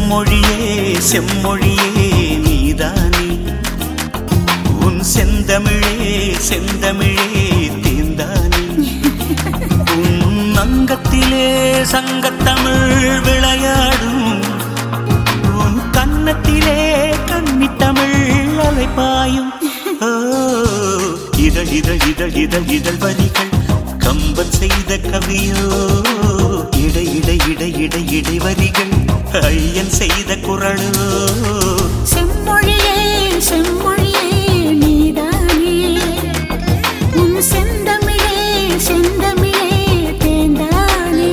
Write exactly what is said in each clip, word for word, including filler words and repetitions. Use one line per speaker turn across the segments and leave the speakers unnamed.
செம்மொழியே செம்மொழியே நீதானே, உன் செந்தமிழே செந்தமிழே தேந்தானே, உன் அங்கத்திலே சங்கத்தமிழ் விளையாடும், உன் கன்னத்திலே கன்னித்தமிழ் அலைப்பாயும். இதழ் இதழ் இதழ் இதழ் இதழ் வரிகள் கம்பன் செய்த கவியோ, இடை இடை இடை இடை இடை வரிகள் ஐயன் செய்த குரலோ.
செம்மொழியே செம்மொழியே நீதானே, உன் செந்தமிழே செந்தமிழே தேந்தானே.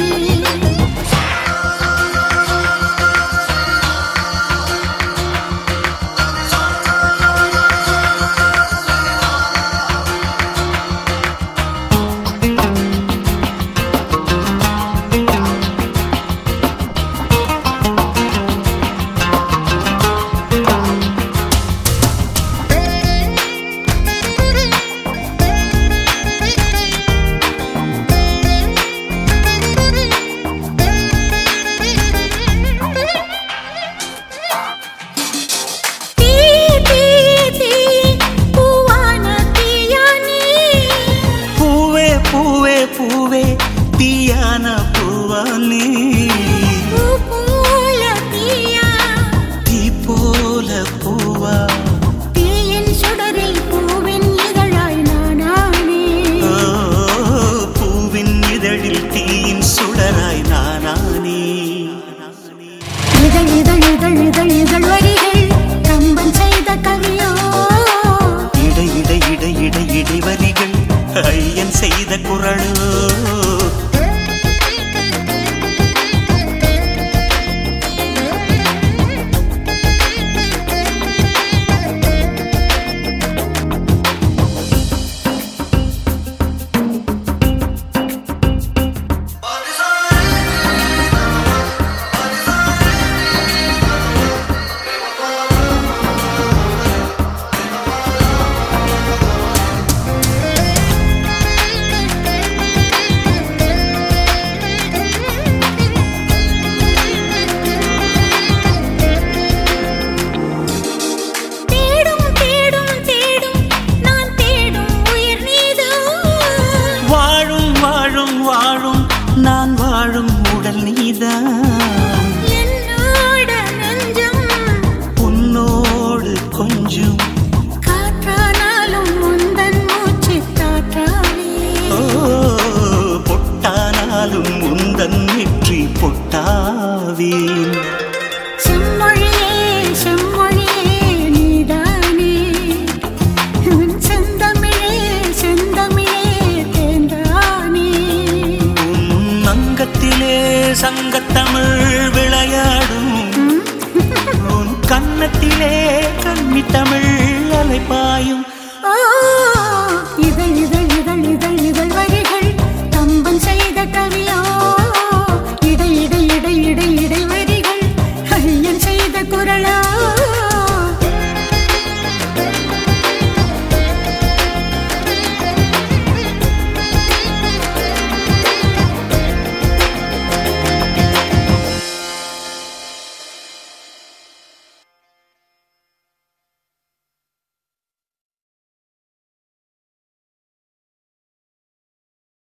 பூவே தீயான பூவானே,
பூ போல தீயா
தீ போல பூவா,
தீயின் சுடரில் பூவின் இதழாய் நானானே.
பூவின் இதழில் தீயின் சுடராய் நானானே.
இதழ் இதழ் இதழ் இதழ் இதழ் வரிகள் கம்பன் செய்த கவியோ,
இடை இடை இடை இடை இடை வரிகள் ஐயன் செய்த குரலோ. நான் வாழும் உடல் நீதான்,
என்னோட நெஞ்சம்
உன்னோடு கொஞ்சம்
காற்றானாலும் முந்தன் மூச்சு காற்றாவே.
ஓ பொட்டானாலும் முந்தன் நெற்றி பொட்டாவே.
செம்மொழியே செம்மொழியே நீதானே, உன் செந்தமிழே செந்தமிழே தேந்தானே.
அங்கத்திலே சங்கத்தமிழ் விளையாடும், உன் கன்னத்திலே கன்னித்தமிழ் அலைப்பாயும்.